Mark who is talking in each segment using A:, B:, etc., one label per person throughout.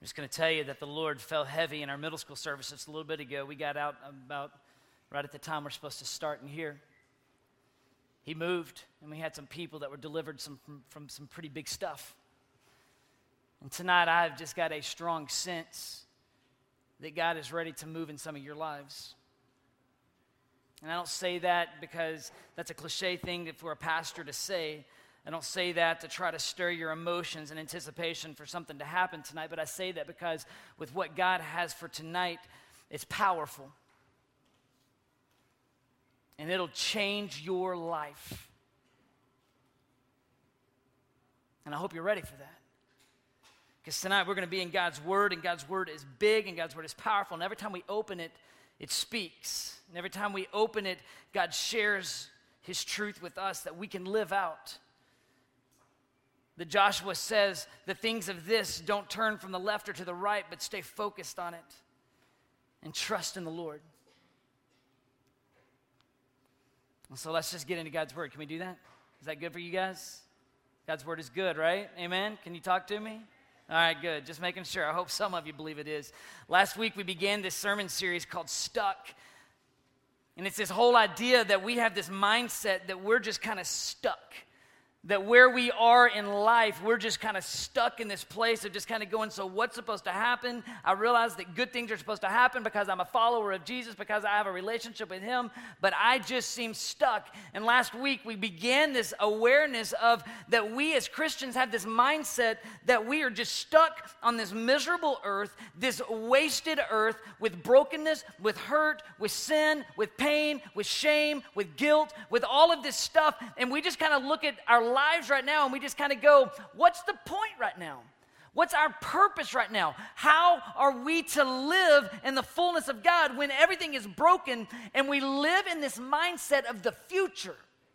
A: just going to tell you that the Lord fell heavy in our middle school service just a little bit ago. We got out about right at the time we're supposed to start in here. He moved, and we had some people that were delivered from some pretty big stuff. And tonight I've just got a strong sense that God is ready to move in some of your lives. And I don't say that because that's a cliche thing for a pastor to say. I don't say that to try to stir your emotions in anticipation for something to happen tonight, but I say that because with what God has for tonight, it's powerful. And it'll change your life. And I hope you're ready for that. Because tonight we're going to be in God's Word, and God's Word is big, and God's Word is powerful, and every time we open it, it speaks. And every time we open it, God shares His truth with us that we can live out. That Joshua says, the things of this don't turn from the left or to the right, but stay focused on it and trust in the Lord. And so let's just get into God's Word. Can we do that? Is that good for you guys? God's Word is good, right? Amen? Can you talk to me? All right, good. Just making sure. I hope some of you believe it is. Last week we began this sermon series called Stuck. And it's this whole idea that we have this mindset that we're just kind of stuck. That where we are in life, we're just kind of stuck in this place of just kind of going, so what's supposed to happen? I realize that good things are supposed to happen because I'm a follower of Jesus, because I have a relationship with Him, but I just seem stuck. And last week, we began this awareness of that we as Christians have this mindset that we are just stuck on this miserable earth, this wasted earth with brokenness, with hurt, with sin, with pain, with shame, with guilt, with all of this stuff, and we just kind of look at our lives right now and we just kind of go, what's the point right now? What's our purpose right now? How are we to live in the fullness of God when everything is broken and we live in this mindset of the future?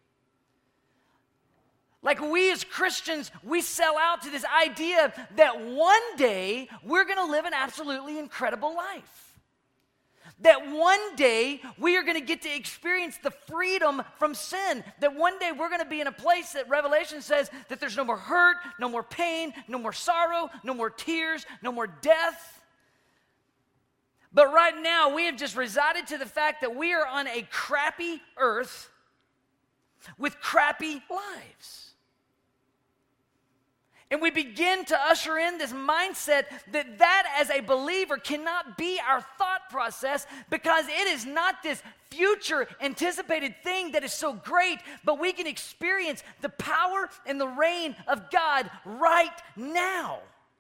A: Like we as Christians, we sell out to this idea that one day we're going to live an absolutely incredible life. That one day we are going to get to experience the freedom from sin. That one day we're going to be in a place that Revelation says that there's no more hurt, no more pain, no more sorrow, no more tears, no more death. But right now we have just resided to the fact that we are on a crappy earth with crappy lives. And we begin to usher in this mindset that as a believer cannot be our thought process because it is not this future anticipated thing that is so great, but we can experience the power and the reign of God right now.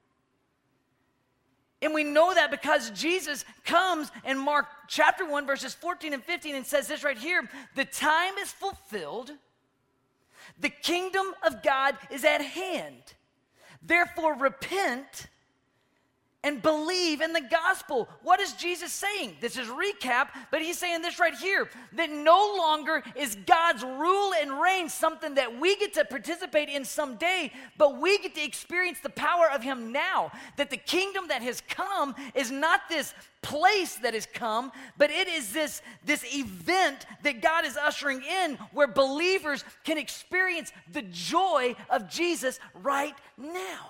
A: And we know that because Jesus comes in Mark chapter 1, verses 14 and 15 and says this right here, the time is fulfilled, the kingdom of God is at hand. Therefore, repent and believe in the gospel. What is Jesus saying? This is recap, but he's saying this right here, that no longer is God's rule and reign something that we get to participate in someday, but we get to experience the power of Him now. That the kingdom that has come is not this place that has come, but it is this event that God is ushering in where believers can experience the joy of Jesus right now.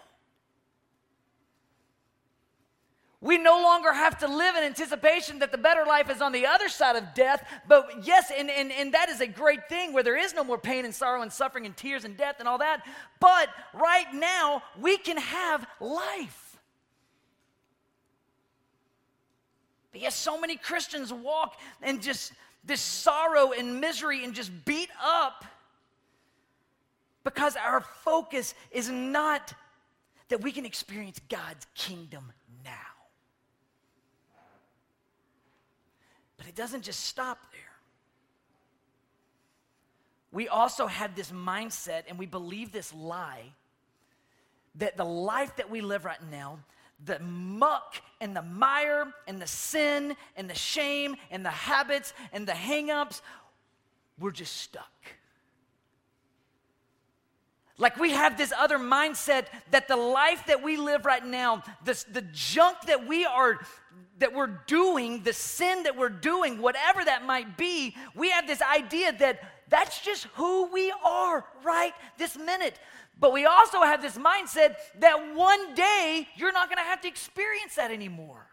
A: We no longer have to live in anticipation that the better life is on the other side of death, but yes, and that is a great thing where there is no more pain and sorrow and suffering and tears and death and all that, but right now we can have life. But yes, so many Christians walk in just this sorrow and misery and just beat up because our focus is not that we can experience God's kingdom now. But it doesn't just stop there. We also have this mindset and we believe this lie that the life that we live right now, the muck and the mire and the sin and the shame and the habits and the hang-ups, we're just stuck. Like we have this other mindset that the life that we live right now, the junk that we're doing, the sin that we're doing, whatever that might be, we have this idea that That's just who we are right this minute. But we also have this mindset that one day you're not going to have to experience that anymore.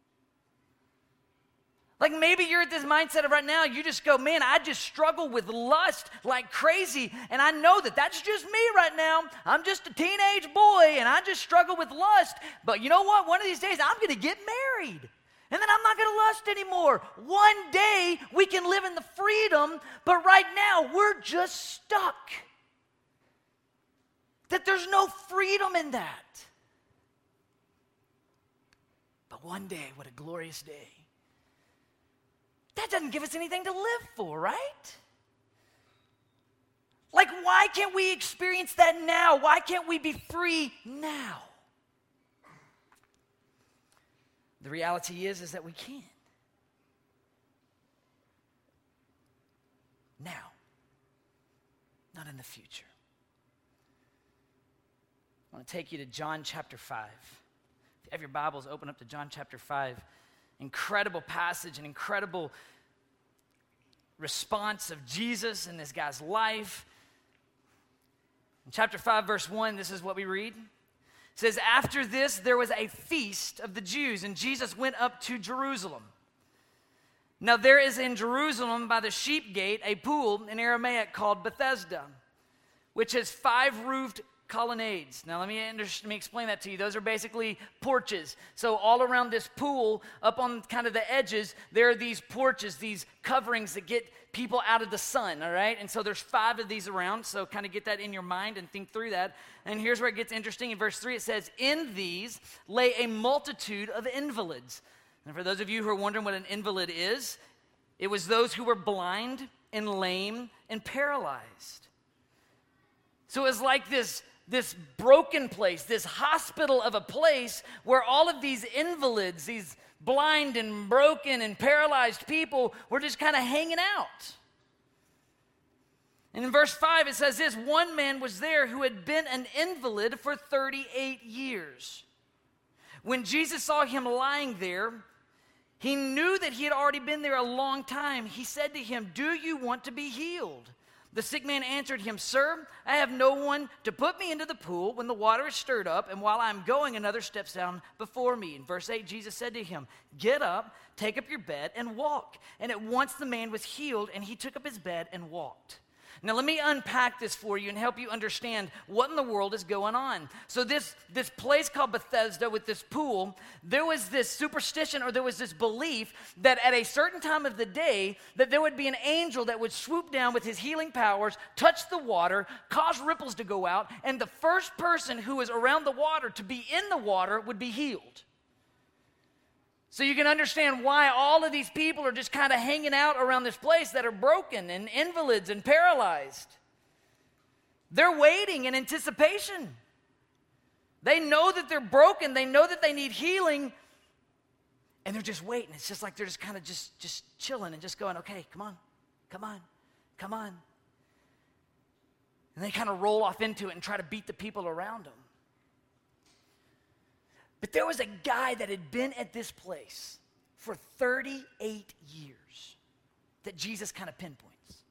A: Like maybe you're at this mindset of right now, you just go, man, I just struggle with lust like crazy, and I know that that's just me right now. I'm just a teenage boy, and I just struggle with lust. But you know what? One of these days, I'm going to get married, and then I'm not going to lust anymore. One day, we can live in the freedom, but right now, we're just stuck. That there's no freedom in that. But one day, what a glorious day. That doesn't give us anything to live for, right? Like, why can't we experience that now? Why can't we be free now? The reality is that we can. Now, not in the future. I want to take you to John chapter 5. If you have your Bibles, open up to John chapter 5. Incredible passage, an incredible response of Jesus in this guy's life. In chapter 5, verse 1, this is what we read. It says, after this, there was a feast of the Jews, and Jesus went up to Jerusalem. Now there is in Jerusalem by the sheep gate a pool in Aramaic called Bethesda, which has 5 roofed colonnades. Now let me explain that to you. Those are basically porches. So all around this pool, up on kind of the edges, there are these porches, these coverings that get people out of the sun, all right? And so there's 5 of these around, so kind of get that in your mind and think through that. And here's where it gets interesting. In verse 3 it says, in these lay a multitude of invalids. And for those of you who are wondering what an invalid is, it was those who were blind and lame and paralyzed. So it was like this broken place, this hospital of a place where all of these invalids, these blind and broken and paralyzed people were just kind of hanging out. And in verse 5 it says this, one man was there who had been an invalid for 38 years. When Jesus saw him lying there, he knew that he had already been there a long time. He said to him, do you want to be healed? The sick man answered him, sir, I have no one to put me into the pool when the water is stirred up, and while I'm going, another steps down before me. In verse 8, Jesus said to him, get up, take up your bed, and walk. And at once the man was healed, and he took up his bed and walked. Now, let me unpack this for you and help you understand what in the world is going on. So this place called Bethesda with this pool, there was this superstition or there was this belief that at a certain time of the day that there would be an angel that would swoop down with his healing powers, touch the water, cause ripples to go out, and the first person who was around the water to be in the water would be healed. So you can understand why all of these people are just kind of hanging out around this place that are broken and invalids and paralyzed. They're waiting in anticipation. They know that they're broken. They know that they need healing. And they're just waiting. It's just like they're just kind of just chilling and just going, okay, come on, come on, come on. And they kind of roll off into it and try to beat the people around them. But there was a guy that had been at this place for 38 years that Jesus kind of pinpoints.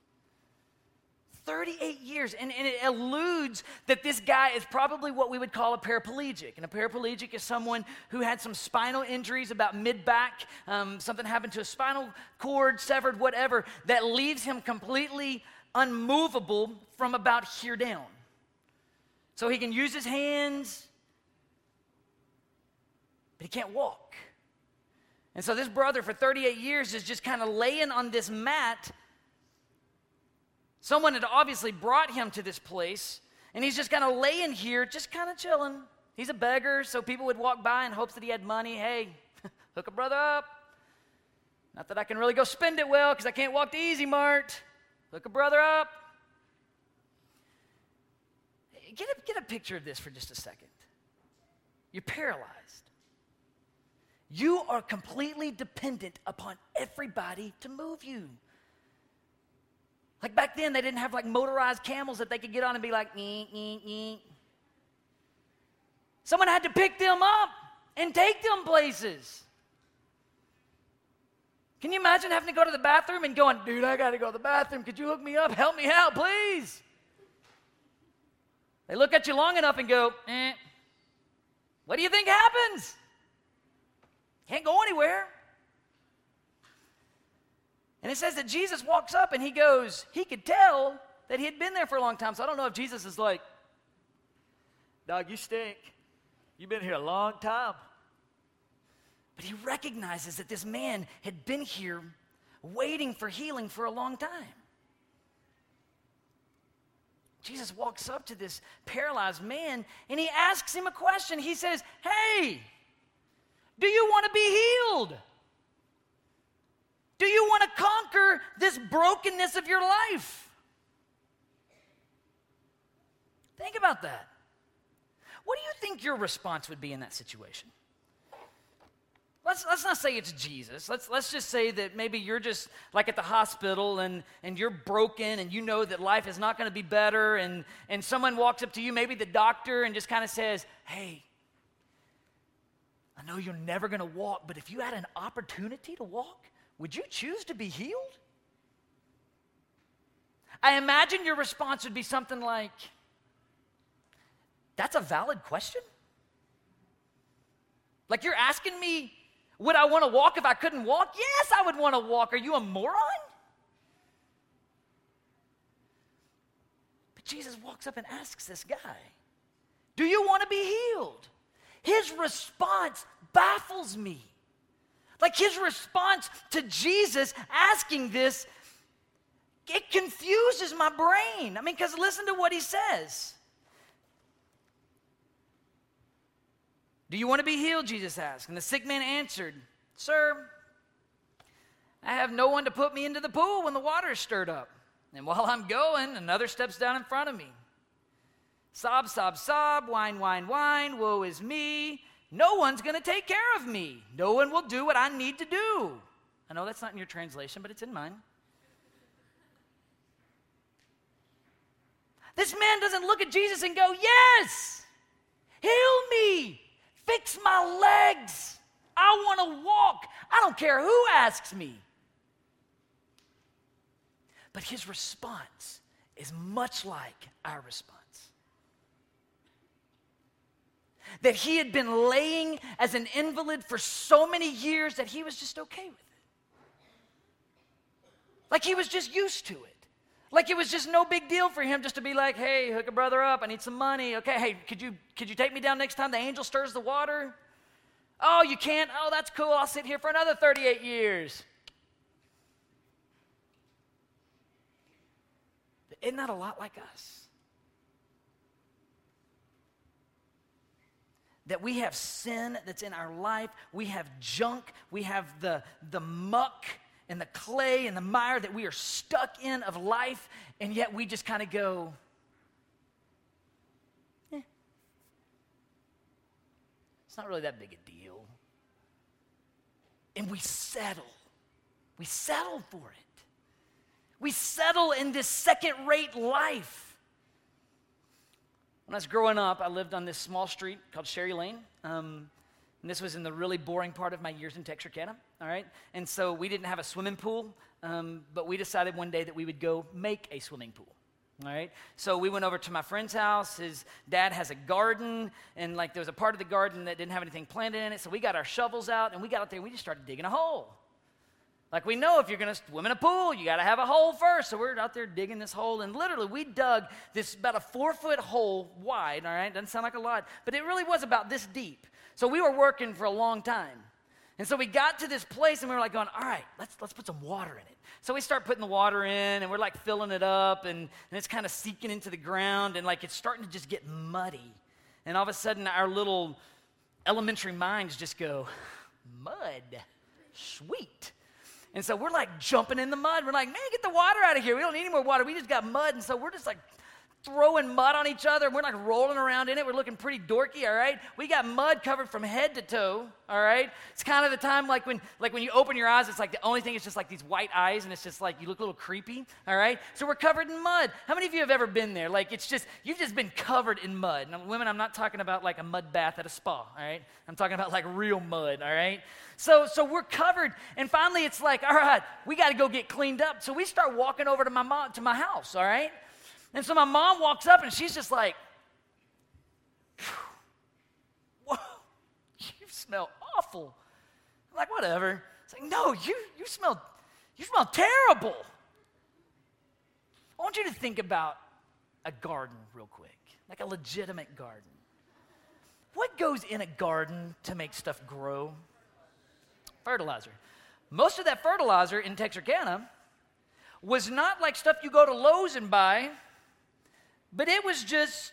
A: 38 years, and it alludes that this guy is probably what we would call a paraplegic. And a paraplegic is someone who had some spinal injuries about mid-back, something happened to a spinal cord, severed, whatever, that leaves him completely unmovable from about here down. So he can use his hands, but he can't walk. And so this brother for 38 years is just kind of laying on this mat. Someone had obviously brought him to this place, and he's just kind of laying here, just kind of chilling. He's a beggar, so people would walk by in hopes that he had money. Hey, hook a brother up. Not that I can really go spend it well because I can't walk to Easy Mart. Hook a brother up. Get a picture of this for just a second. You're paralyzed. You are completely dependent upon everybody to move you. Like back then, they didn't have like motorized camels that they could get on and be like, nee, nee, nee. Someone had to pick them up and take them places. Can you imagine having to go to the bathroom and going, dude, I got to go to the bathroom. Could you hook me up? Help me out, please. They look at you long enough and go, What do you think happens? Can't go anywhere. And it says that Jesus walks up and he goes, he could tell that he had been there for a long time. So I don't know if Jesus is like, dog, you stink. You've been here a long time. But he recognizes that this man had been here waiting for healing for a long time. Jesus walks up to this paralyzed man and he asks him a question. He says, hey, do you want to be healed? Do you want to conquer this brokenness of your life? Think about that. What do you think your response would be in that situation? Let's not say it's Jesus. Let's just say that maybe you're just like at the hospital and you're broken and you know that life is not going to be better and someone walks up to you, maybe the doctor, and just kind of says, hey, I know you're never going to walk, but if you had an opportunity to walk, would you choose to be healed? I imagine your response would be something like, that's a valid question? Like you're asking me, would I want to walk if I couldn't walk? Yes, I would want to walk. Are you a moron? But Jesus walks up and asks this guy, do you want to be healed? His response baffles me. Like his response to Jesus asking this, it confuses my brain. I mean, because listen to what he says. Do you want to be healed, Jesus asked. And the sick man answered, sir, I have no one to put me into the pool when the water is stirred up. And while I'm going, another steps down in front of me. Sob, sob, sob, whine, whine, whine, woe is me. No one's going to take care of me. No one will do what I need to do. I know that's not in your translation, but it's in mine. This man doesn't look at Jesus and go, yes, heal me. Fix my legs. I want to walk. I don't care who asks me. But his response is much like our response. That he had been laying as an invalid for so many years that he was just okay with it. Like he was just used to it. Like it was just no big deal for him just to be like, hey, hook a brother up, I need some money. Okay, hey, could you take me down next time the angel stirs the water? Oh, you can't? Oh, that's cool. I'll sit here for another 38 years. But isn't that a lot like us? That we have sin that's in our life. We have junk. We have the muck and the clay and the mire that we are stuck in of life, and yet we just kind of go, it's not really that big a deal. And we settle. We settle for it. We settle in this second-rate life. When I was growing up, I lived on this small street called Sherry Lane. And this was in the really boring part of my years in Texarkana, all right? And so we didn't have a swimming pool, but we decided one day that we would go make a swimming pool, all right? So we went over to my friend's house. His dad has a garden, and like there was a part of the garden that didn't have anything planted in it, so we got our shovels out, and we got out there, and we just started digging a hole. Like we know if you're going to swim in a pool, you got to have a hole first. So we're out there digging this hole, and literally we dug this about a 4-foot hole wide, all right? Doesn't sound like a lot, but it really was about this deep. So we were working for a long time. And so we got to this place and we were like going, all right, let's put some water in it. So we start putting the water in and we're like filling it up and it's kind of seeking into the ground and like it's starting to just get muddy. And all of a sudden our little elementary minds just go, mud, sweet. And so we're like jumping in the mud. We're like, man, get the water out of here. We don't need any more water. We just got mud. And so we're just like throwing mud on each other. We're like rolling around in it. We're looking pretty dorky, all right? We got mud covered from head to toe, all right? It's kind of the time like when you open your eyes, it's like the only thing is just like these white eyes, and it's just like you look a little creepy, all right? So we're covered in mud. How many of you have ever been there? Like you've just been covered in mud. Now, women, I'm not talking about like a mud bath at a spa, all right? I'm talking about like real mud, all right? So we're covered, and finally it's like, all right, we got to go get cleaned up. So we start walking over to my house, all right? And so my mom walks up, and she's just like, whoa, you smell awful. I'm like, whatever. It's like, no, you smell terrible. I want you to think about a garden real quick, like a legitimate garden. What goes in a garden to make stuff grow? Fertilizer. Most of that fertilizer in Texarkana was not like stuff you go to Lowe's and buy, but it was just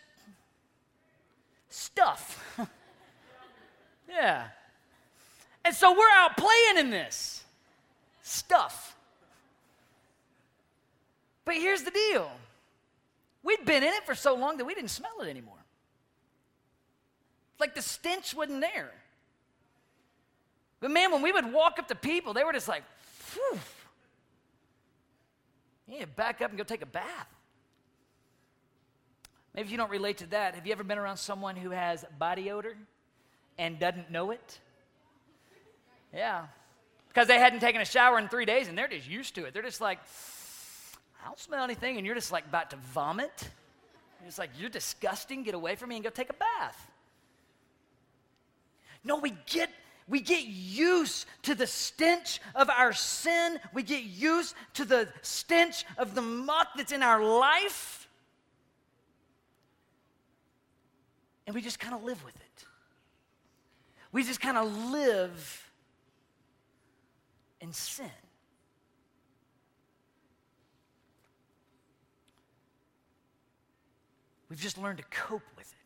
A: stuff. Yeah. And so we're out playing in this stuff. But here's the deal. We'd been in it for so long that we didn't smell it anymore. Like the stench wasn't there. But man, when we would walk up to people, they were just like, phew. You need to back up and go take a bath. Maybe if you don't relate to that, have you ever been around someone who has body odor and doesn't know it? Yeah. Because they hadn't taken a shower in 3 days and they're just used to it. They're just like, I don't smell anything, and you're just like about to vomit. It's like, you're disgusting, get away from me and go take a bath. No, we get used to the stench of our sin. We get used to the stench of the muck that's in our life. And we just kind of live with it. We just kind of live in sin. We've just learned to cope with it.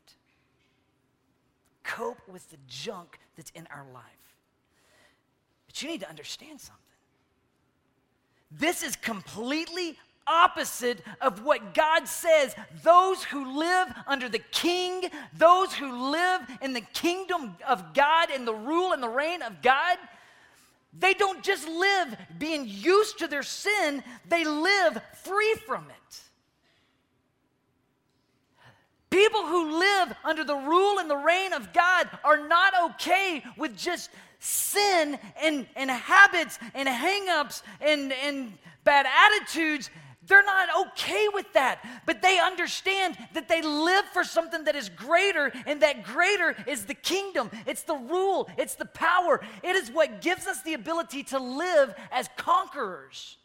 A: Cope with the junk that's in our life. But you need to understand something. This is completely opposite of what God says. Those who live under the King, those who live in the kingdom of God and the rule and the reign of God, they don't just live being used to their sin, they live free from it. People who live under the rule and the reign of God are not okay with just sin and habits and hang-ups and bad attitudes. They're not okay with that, but they understand that they live for something that is greater, and that greater is the kingdom. It's the rule. It's the power. It is what gives us the ability to live as conquerors.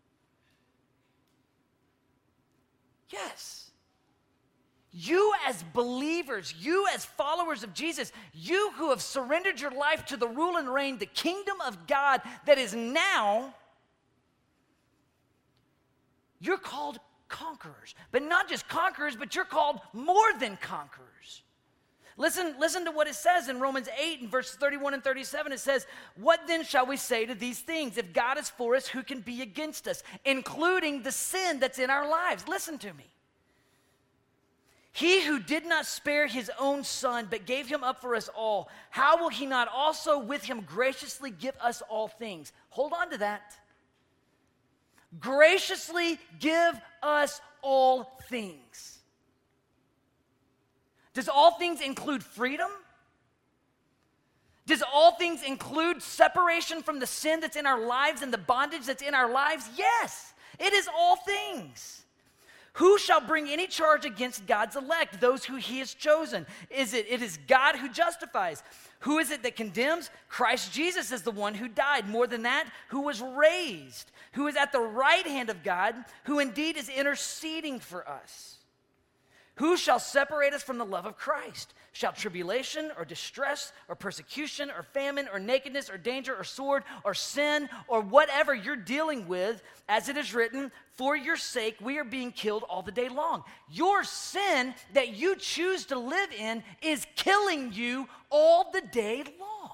A: Yes. You as believers, you as followers of Jesus, you who have surrendered your life to the rule and reign, the kingdom of God that is now, you're called conquerors. But not just conquerors, but you're called more than conquerors. Listen to what it says in Romans 8 and verses 31 and 37. It says, what then shall we say to these things? If God is for us, who can be against us? Including the sin that's in our lives. Listen to me. He who did not spare his own son, but gave him up for us all, how will he not also with him graciously give us all things? Hold on to that. Graciously give us all things. Does all things include freedom? Does all things include separation from the sin that's in our lives and the bondage that's in our lives? Yes, it is all things. Who shall bring any charge against God's elect, those who he has chosen? It is God who justifies. Who is it that condemns? Christ Jesus is the one who died. More than that, who was raised, who is at the right hand of God, who indeed is interceding for us. Who shall separate us from the love of Christ? Shall tribulation or distress or persecution or famine or nakedness or danger or sword or sin or whatever you're dealing with, as it is written, for your sake we are being killed all the day long. Your sin that you choose to live in is killing you all the day long.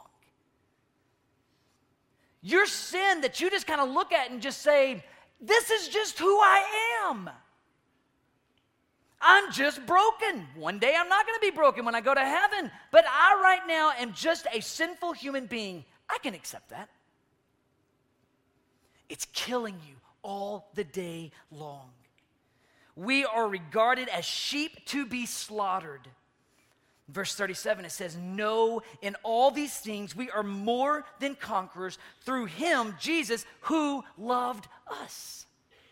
A: Your sin that you just kind of look at and just say, this is just who I am. I'm just broken. One day I'm not going to be broken when I go to heaven. But I right now am just a sinful human being. I can accept that. It's killing you all the day long. We are regarded as sheep to be slaughtered. Verse 37, it says, "No, in all these things we are more than conquerors through him, Jesus, who loved us."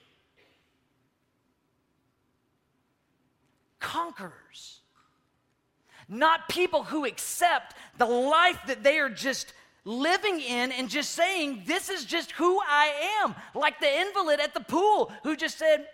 A: Conquerors. Not people who accept the life that they are just living in and just saying, this is just who I am. Like the invalid at the pool who just said,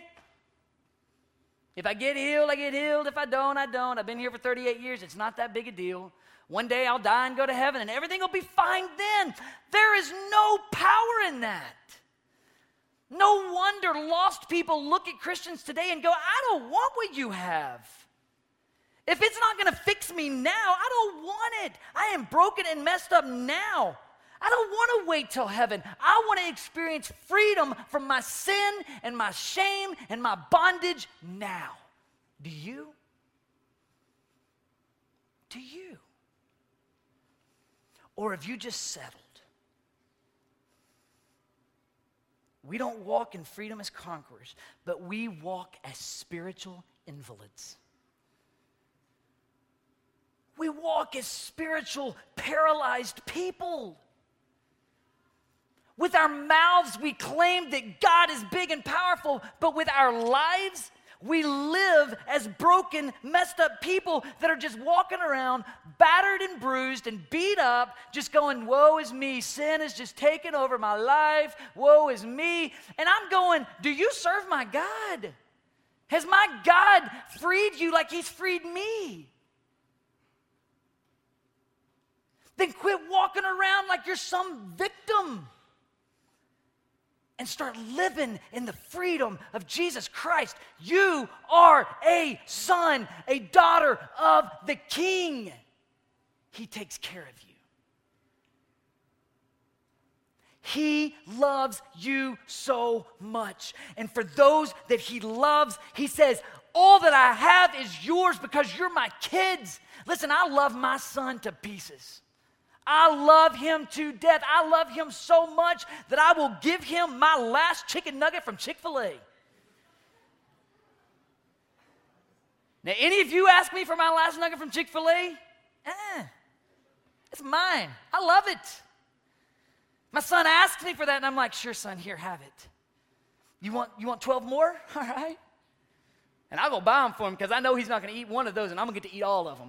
A: if I get healed, I get healed. If I don't, I don't. I've been here for 38 years. It's not that big a deal. One day I'll die and go to heaven and everything will be fine then. There is no power in that. No wonder lost people look at Christians today and go, I don't want what you have. If it's not going to fix me now, I don't want it. I am broken and messed up now. I don't want to wait till heaven. I want to experience freedom from my sin and my shame and my bondage now. Do you? Do you? Or have you just settled? We don't walk in freedom as conquerors, but we walk as spiritual invalids. We walk as spiritual paralyzed people. With our mouths, we claim that God is big and powerful, but with our lives, we live as broken, messed up people that are just walking around, battered and bruised and beat up, just going, woe is me, sin has just taken over my life, woe is me. And I'm going, do you serve my God? Has my God freed you like he's freed me? Then quit walking around like you're some victim. And start living in the freedom of Jesus Christ. You are a son, a daughter of the King. He takes care of you. He loves you so much. And for those that he loves, he says, all that I have is yours because you're my kids. Listen, I love my son to pieces. I love him to death. I love him so much that I will give him my last chicken nugget from Chick-fil-A. Now, any of you ask me for my last nugget from Chick-fil-A? It's mine. I love it. My son asked me for that, and I'm like, sure, son, here, have it. You want 12 more? All right. And I'll go buy them for him because I know he's not going to eat one of those, and I'm going to get to eat all of them.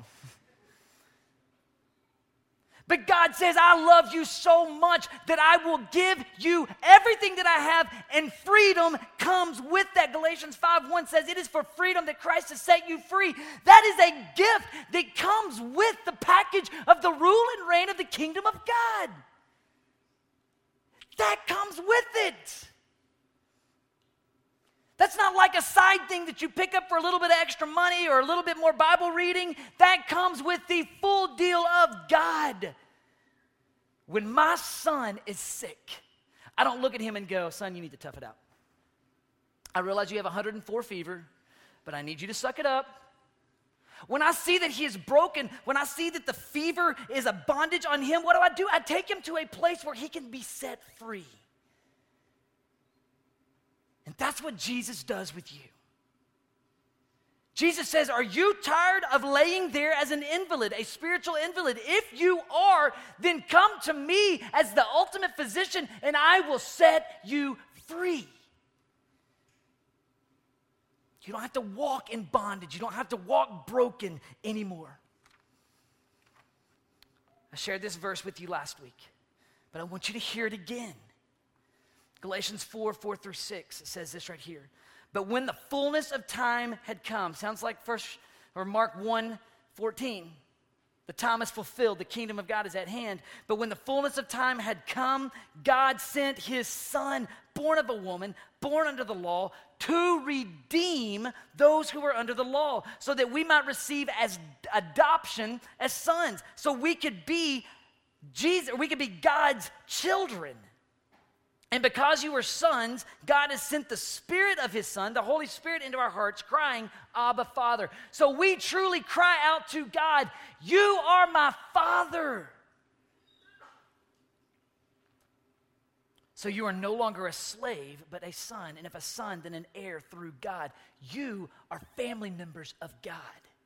A: But God says, I love you so much that I will give you everything that I have, and freedom comes with that. Galatians 5:1 says, it is for freedom that Christ has set you free. That is a gift that comes with the package of the rule and reign of the kingdom of God. That comes with it. That's not like a side thing that you pick up for a little bit of extra money or a little bit more Bible reading. That comes with the full deal of God. When my son is sick, I don't look at him and go, son, you need to tough it out. I realize you have 104 fever, but I need you to suck it up. When I see that he is broken, when I see that the fever is a bondage on him, what do? I take him to a place where he can be set free. And that's what Jesus does with you. Jesus says, are you tired of laying there as an invalid, a spiritual invalid? If you are, then come to me as the ultimate physician, and I will set you free. You don't have to walk in bondage. You don't have to walk broken anymore. I shared this verse with you last week, but I want you to hear it again. Galatians 4:4-6, it says this right here. But when the fullness of time had come, sounds like Mark 1:14, the time is fulfilled, the kingdom of God is at hand. But when the fullness of time had come, God sent his son, born of a woman, born under the law, to redeem those who were under the law, so that we might receive as adoption as sons. So we could be God's children. And because you are sons, God has sent the Spirit of his Son, the Holy Spirit, into our hearts, crying, Abba, Father. So we truly cry out to God, you are my Father. So you are no longer a slave, but a son. And if a son, then an heir through God. You are family members of God.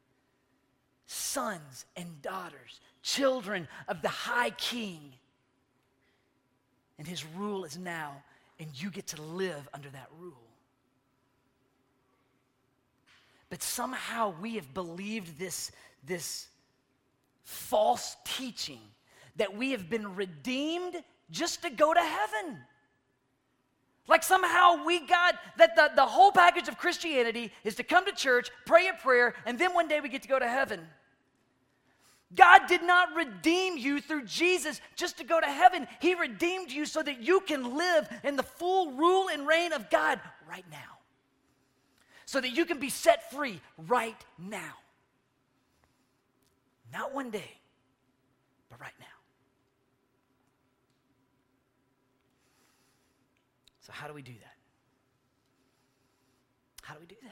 A: Sons and daughters, children of the high king. And his rule is now, and you get to live under that rule. But somehow we have believed this false teaching that we have been redeemed just to go to heaven. Like somehow we got that the whole package of Christianity is to come to church, pray a prayer, and then one day we get to go to heaven. God did not redeem you through Jesus just to go to heaven. He redeemed you so that you can live in the full rule and reign of God right now. So that you can be set free right now. Not one day, but right now. So how do we do that? How do we do that?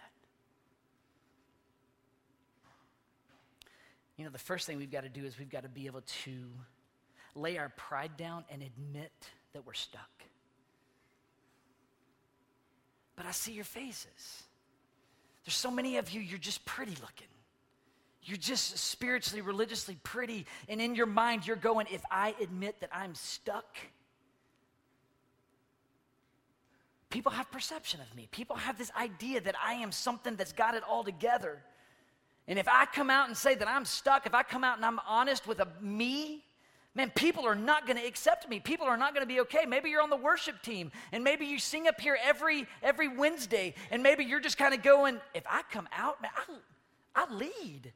A: You know, the first thing we've got to do is we've got to be able to lay our pride down and admit that we're stuck. But I see your faces. There's so many of you, you're just pretty looking. You're just spiritually, religiously pretty. And in your mind, you're going, if I admit that I'm stuck, people have perception of me. People have this idea that I am something that's got it all together. And if I come out and say that I'm stuck, if I come out and I'm honest with me, man, people are not going to accept me. People are not going to be okay. Maybe you're on the worship team, and maybe you sing up here every Wednesday, and maybe you're just kind of going, if I come out, man, I lead.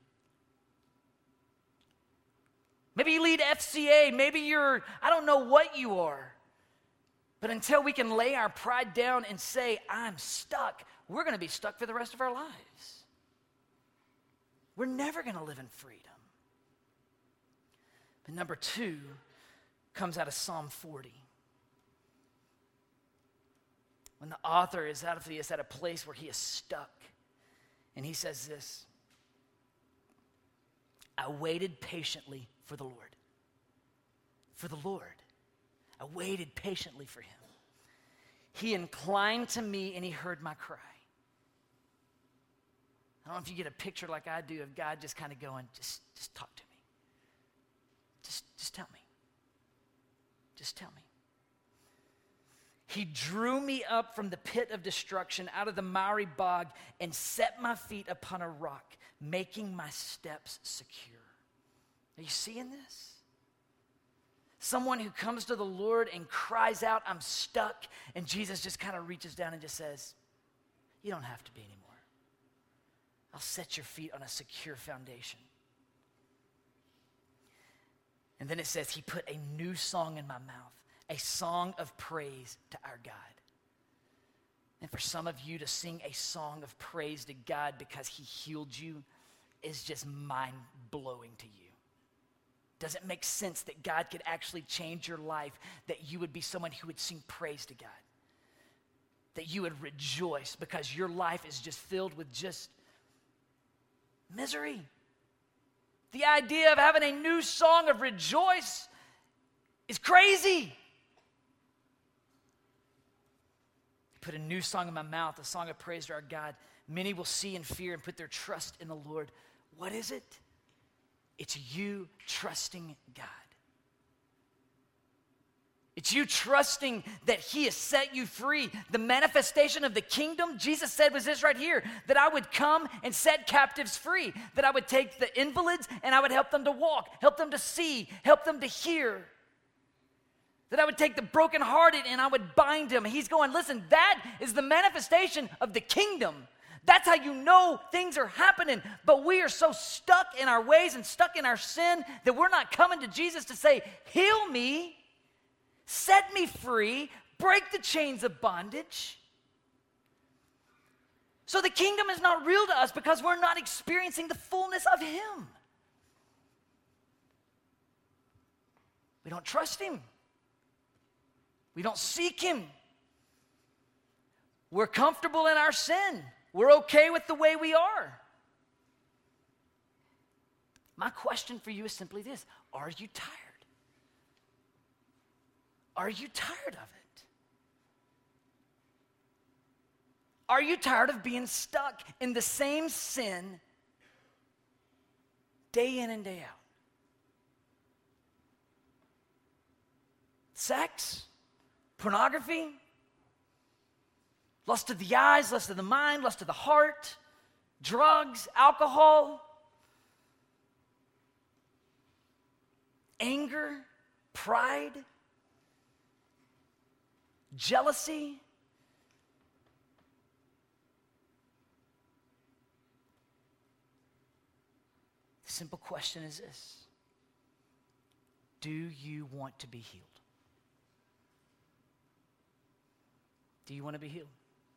A: Maybe you lead FCA. Maybe I don't know what you are. But until we can lay our pride down and say, I'm stuck, we're going to be stuck for the rest of our lives. We're never going to live in freedom. But number 2 comes out of Psalm 40. When the author is at a place where he is stuck. And he says this, I waited patiently for the Lord. For the Lord. I waited patiently for him. He inclined to me and he heard my cry. I don't know if you get a picture like I do of God just kind of going, just talk to me. Just tell me. Just tell me. He drew me up from the pit of destruction, out of the miry bog, and set my feet upon a rock, making my steps secure. Are you seeing this? Someone who comes to the Lord and cries out, I'm stuck, and Jesus just kind of reaches down and just says, you don't have to be anymore. I'll set your feet on a secure foundation. And then it says, he put a new song in my mouth, a song of praise to our God. And for some of you to sing a song of praise to God because he healed you is just mind-blowing to you. Does it make sense that God could actually change your life, that you would be someone who would sing praise to God? That you would rejoice because your life is just filled with just misery. The idea of having a new song of rejoice is crazy. Put a new song in my mouth, a song of praise to our God. Many will see and fear and put their trust in the Lord. What is it? It's you trusting God. It's you trusting that he has set you free. The manifestation of the kingdom, Jesus said, was this right here, that I would come and set captives free, that I would take the invalids and I would help them to walk, help them to see, help them to hear, that I would take the brokenhearted and I would bind them. He's going, listen, that is the manifestation of the kingdom. That's how you know things are happening. But we are so stuck in our ways and stuck in our sin that we're not coming to Jesus to say, heal me, set me free, break the chains of bondage. So the kingdom is not real to us because we're not experiencing the fullness of him. We don't trust him. We don't seek him. We're comfortable in our sin. We're okay with the way we are. My question for you is simply this: are you tired? Are you tired of it? Are you tired of being stuck in the same sin day in and day out? Sex, pornography, lust of the eyes, lust of the mind, lust of the heart, drugs, alcohol, anger, pride, jealousy. The simple question is this: do you want to be healed? Do you want to be healed?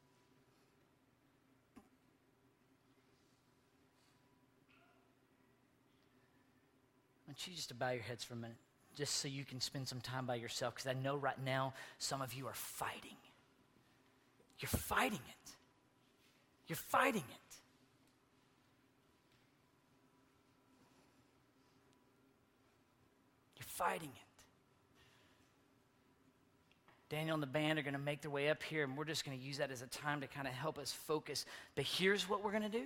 A: I want you just to bow your heads for a minute, just so you can spend some time by yourself, because I know right now some of you are fighting. You're fighting it. You're fighting it. You're fighting it. Daniel and the band are going to make their way up here, and we're just going to use that as a time to kind of help us focus. But here's what we're going to do.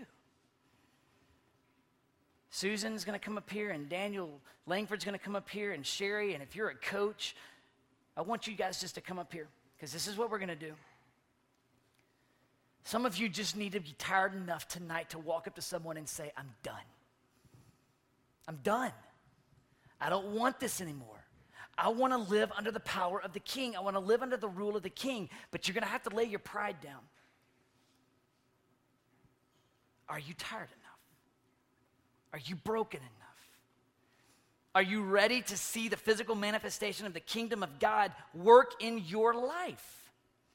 A: Susan's going to come up here, and Daniel Langford's going to come up here, and Sherry, and if you're a coach, I want you guys just to come up here, because this is what we're going to do. Some of you just need to be tired enough tonight to walk up to someone and say, I'm done. I'm done. I don't want this anymore. I want to live under the power of the King. I want to live under the rule of the King, but you're going to have to lay your pride down. Are you tired enough? Are you broken enough? Are you ready to see the physical manifestation of the kingdom of God work in your life?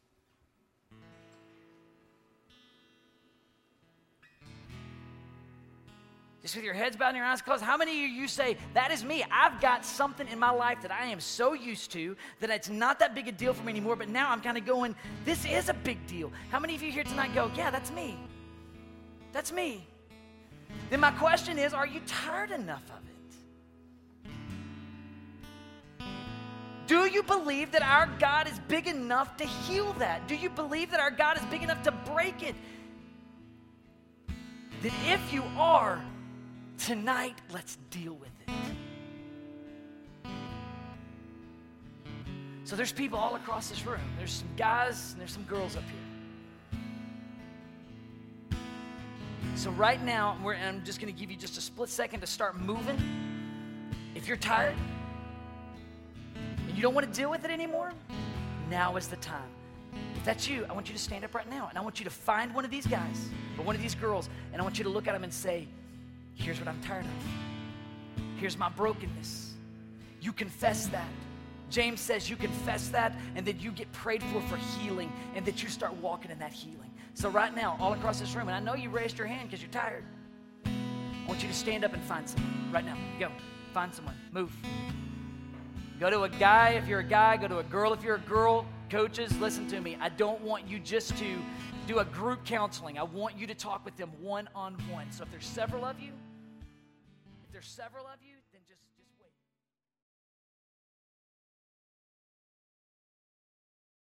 A: Just with your heads bowed and your eyes closed, how many of you say, that is me? I've got something in my life that I am so used to that it's not that big a deal for me anymore, but now I'm kind of going, this is a big deal. How many of you here tonight go, yeah, that's me? That's me. Then my question is, are you tired enough of it? Do you believe that our God is big enough to heal that? Do you believe that our God is big enough to break it? Then if you are, tonight, let's deal with it. So there's people all across this room. There's some guys and there's some girls up here. So right now, I'm just going to give you just a split second to start moving. If you're tired and you don't want to deal with it anymore, now is the time. If that's you, I want you to stand up right now, and I want you to find one of these guys or one of these girls, and I want you to look at them and say, here's what I'm tired of. Here's my brokenness. You confess that. James says you confess that, and that you get prayed for healing, and that you start walking in that healing. So right now, all across this room, and I know you raised your hand because you're tired, I want you to stand up and find someone right now. Go. Find someone. Move. Go to a guy if you're a guy. Go to a girl if you're a girl. Coaches, listen to me. I don't want you just to do a group counseling. I want you to talk with them one-on-one. So if there's several of you,